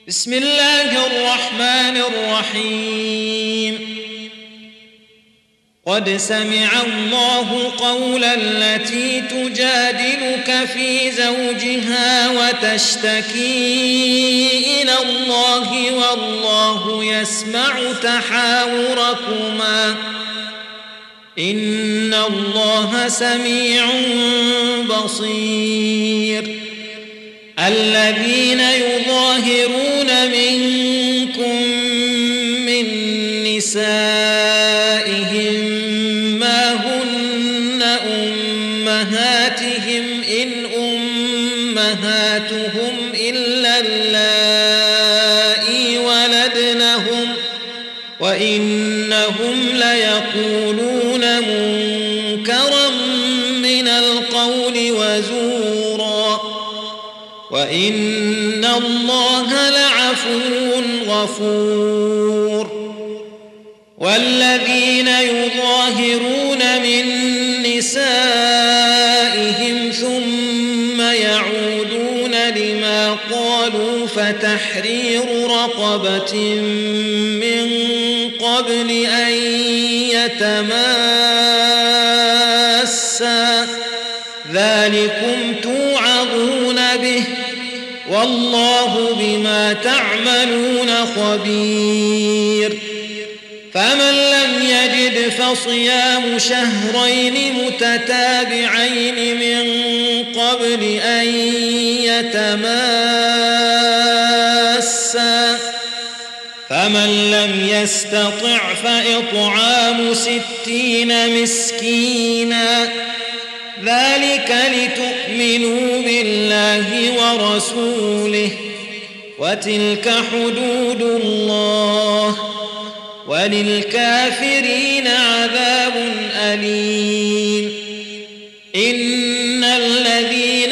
بسم الله الرحمن الرحيم قد سمع الله قول التي تجادلك في زوجها وتشتكي إلى الله والله يسمع تحاوركما إن الله سميع بصير الذين يظاهرون منكم من نسائهم ما هن أمهاتهم إن أمهاتهم إلا اللائي ولدنهم وإنهم ليقولون منكرا من القول وزورا وإن الله لعفو غفور والذين يظاهرون من نسائهم ثم يعودون لما قالوا فتحرير رقبة من قبل أن يتماسا ذلكم توعظون به والله بما تعملون خبير فمن لم يجد فصيام شهرين متتابعين من قبل أن يتماسا فمن لم يستطع فإطعام 60 مسكينا ذلك لتؤمنوا بالله ورسوله وتلك حدود الله وللكافرين عذاب أليم إن الذين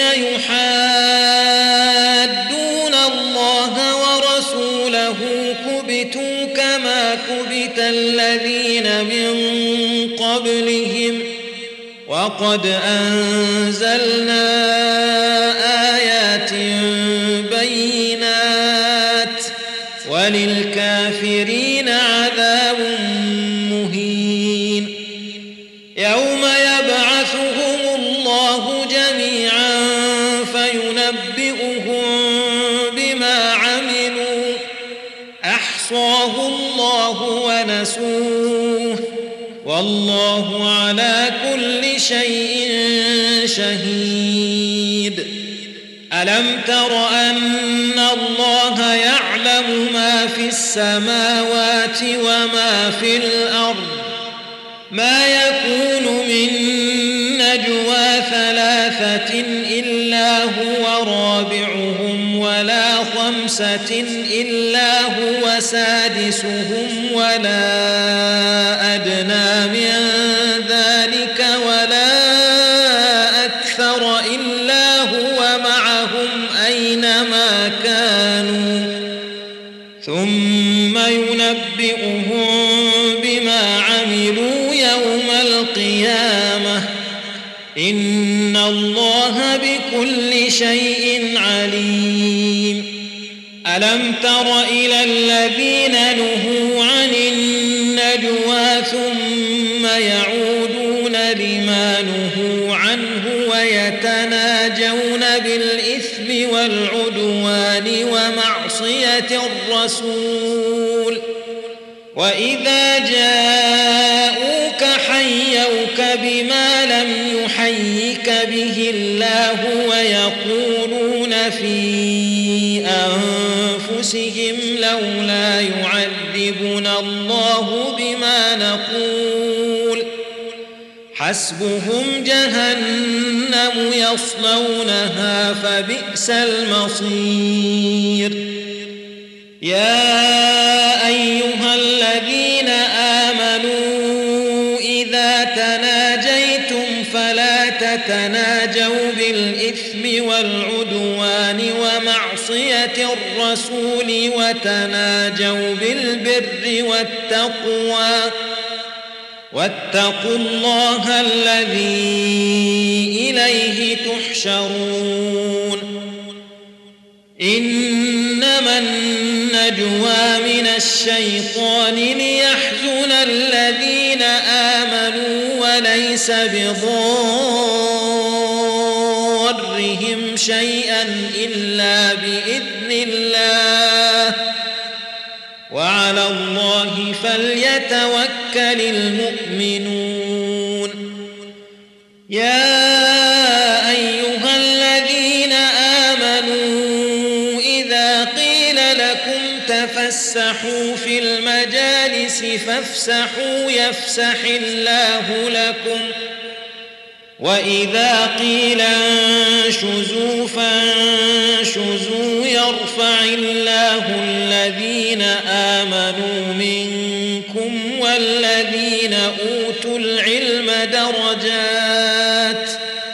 يحادون الله ورسوله كبتوا كما كبت الذين من قبلهم وقد أنزلنا آيات بينات وللكافرين عذاب مهين يوم يبعثهم الله جميعا فينبئهم بما عملوا أحصاه الله ونسوه والله على كل شيء شهيد ألم تر أن الله يعلم ما في السماوات وما في الأرض ما يكون من نجوى 3 إلا هو رابعهم ولا 5 إلا هو سادسهم ولا أدنى من ذلك ولا أكثر إلا هو معهم أينما كانوا ثم ينبئهم بما عملوا يوم القيامة إن الله بكل شيء عليم ألم تر إلى الذين نهوا عن النجوى ثم يعودون لما نهوا عنه ويتناجون بالإثم والعدوان ومعصية الرسول وإذا جاءوك حيوك بما لم يحيك به الله ويقولون في أنفسهم لولا يعذبنا الله بما نقول حسبهم جهنم يصلونها فبئس المصير يا أيها الذين آمنوا إذا تناجيتم فلا تتناجوا بالإثم والعدوان ومعصية الرسول وتناجوا بالبر والتقوى واتقوا الله الذي إليه تحشرون إنما النجوى من الشيطان ليحزن الذين آمنوا وليس بضارهم شيئا إلا بإذن الله وعلى الله فليتوكل المؤمنون. يا أيها الذين آمنوا إذا قيل لكم تفسحوا في المجالس فافسحوا يفسح الله لكم وإذا قيل انشزوا فانشزوا يرفع الله الذين آمنوا منكم والذين أوتوا العلم درجات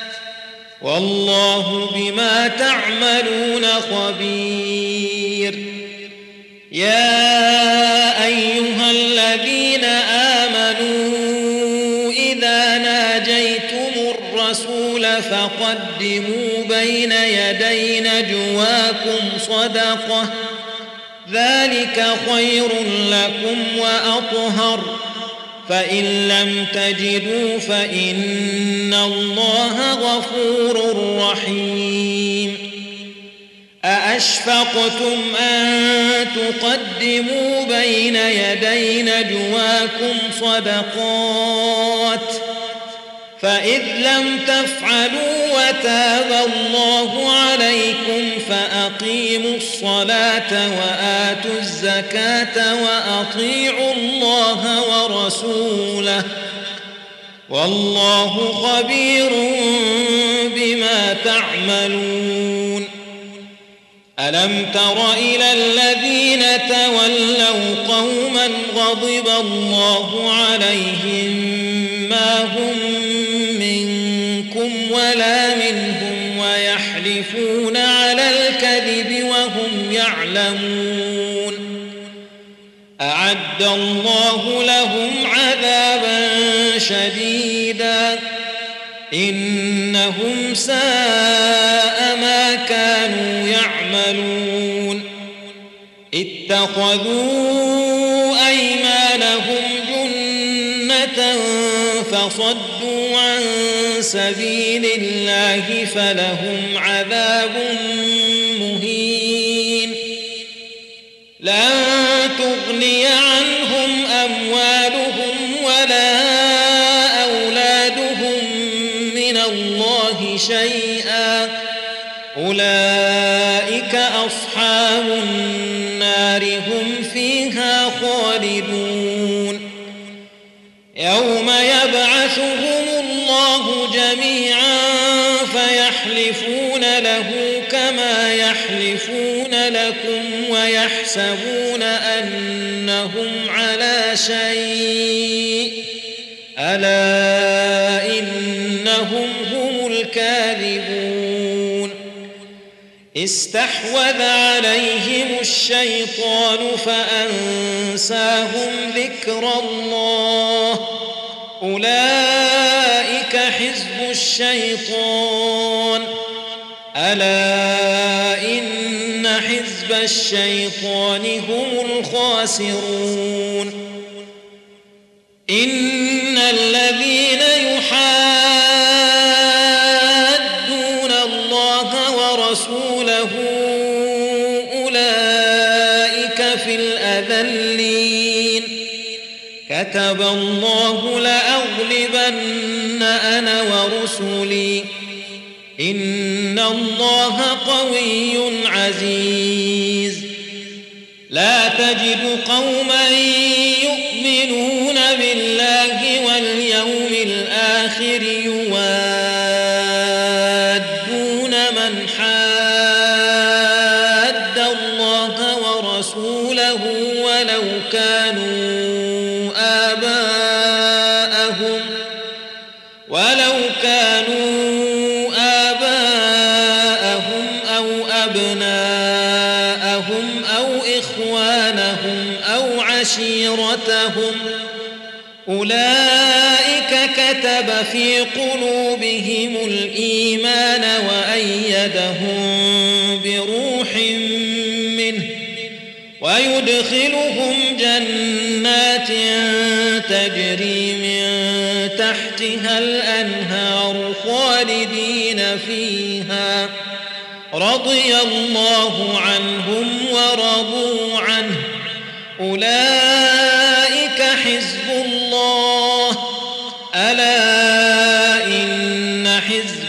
والله بما تعملون خبير. يا أيها الذين آمنوا إذا ناجيتم الرسول فقدموا بين يدي نجواكم صدقة ذلك خير لكم وأطهر فإن لم تجدوا فإن الله غفور رحيم. أأشفقتم أن تقدموا بين يدي نجواكم صدقات فإذ لم تفعلوا وتاب الله عليكم فأقيموا الصلاة وآتوا الزكاة وأطيعوا الله ورسوله والله خبير بما تعملون. ألم تر إلى الذين تولوا قوما غضب الله عليهم ما هم منكم ولا منهم ويحلفون على الكذب وهم يعلمون أعد الله لهم عذابا شديدا إنهم ساء ما كانوا يعملون. اتخذوا أيمانهم جنة فصدوا عن سبيل الله فلهم عذاب مهين. لن تغني عنهم أموالهم ولا أولادهم من الله شيئا أولئك أصحاب النار هم فيها خالدون. يوم يبعثهم الله جميعا فيحلفون له كما يحلفون لكم ويحسبون أنهم على شيء ألا إنهم هم الكاذبون. استحوذ عليهم الشيطان فأنساهم ذكر الله أولئك حزب الشيطان ألا إن حزب الشيطان هم الخاسرون. إن الذين يحادون الله ورسوله أولئك في الأذلين كتب الله لأغلبن أنا ورسلي إن الله قوي عزيز. لا تجد قوما يؤمنون بالله واليوم الآخر يوادون من حاد الله ورسوله ولو كانوا آباءهم أو أبناءهم أو إخوانهم أو عشيرتهم أولئك كتب في قلوبهم الإيمان وأيدهم بروح منه ويدخلهم جنات تجري من تحتها الأنهار خالدين فيها رضي الله عنهم ورضوا عنه أولئك حزب الله ألا إن حزب